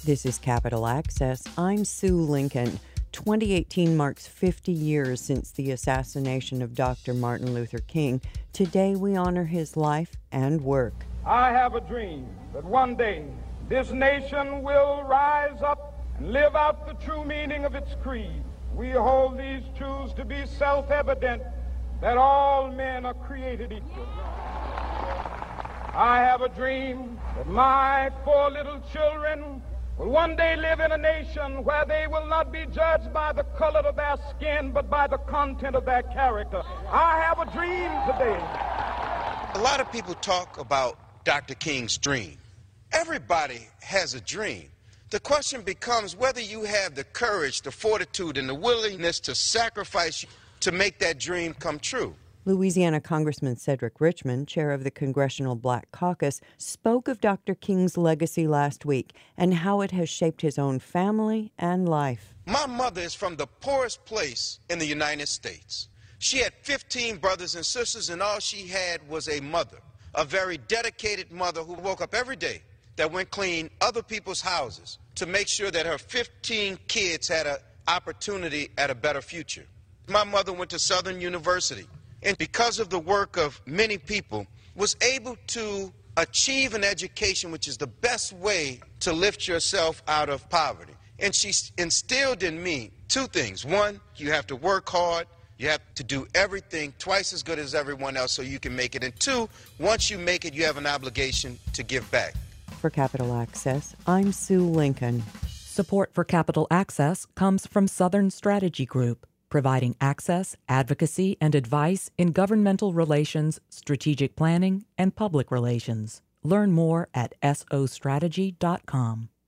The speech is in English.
This is Capital Access. I'm Sue Lincoln. 2018 marks 50 years since the assassination of Dr. Martin Luther King. Today we honor his life and work. I have a dream that one day this nation will rise up and live out the true meaning of its creed. We hold these truths to be self-evident, that all men are created equal. I have a dream that my 4 little children will one day live in a nation where they will not be judged by the color of their skin, but by the content of their character. I have a dream today. A lot of people talk about Dr. King's dream. Everybody has a dream. The question becomes whether you have the courage, the fortitude, and the willingness to sacrifice to make that dream come true. Louisiana Congressman Cedric Richmond, chair of the Congressional Black Caucus, spoke of Dr. King's legacy last week and how it has shaped his own family and life. My mother is from the poorest place in the United States. She had 15 brothers and sisters, and all she had was a mother, a very dedicated mother who woke up every day, that went clean other people's houses to make sure that her 15 kids had an opportunity at a better future. My mother went to Southern University, and because of the work of many people, was able to achieve an education which is the best way to lift yourself out of poverty. And she instilled in me 2 things. 1, you have to work hard. You have to do everything twice as good as everyone else so you can make it. And 2, once you make it, you have an obligation to give back. For Capital Access, I'm Sue Lincoln. Support for Capital Access comes from Southern Strategy Group, providing access, advocacy, and advice in governmental relations, strategic planning, and public relations. Learn more at sostrategy.com.